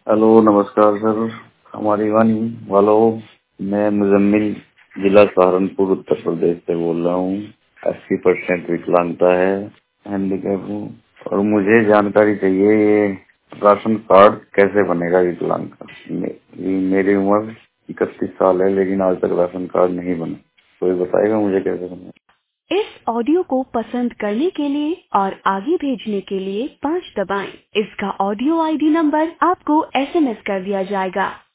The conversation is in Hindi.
हेलो, नमस्कार सर। हमारी वाणी वालो, मैं मुजम्मिल, जिला सहारनपुर, उत्तर प्रदेश से बोल रहा हूँ। 80% विकलांगता है, हैंडीकैप हूँ और मुझे जानकारी चाहिए ये राशन कार्ड कैसे बनेगा विकलांग का। मेरी उम्र 31 साल है लेकिन आज तक राशन कार्ड नहीं बना। कोई बताएगा मुझे कैसे बनेगा? इस ऑडियो को पसंद करने के लिए और आगे भेजने के लिए 5 दबाएं। इसका ऑडियो आईडी नंबर आपको एसएमएस कर दिया जाएगा।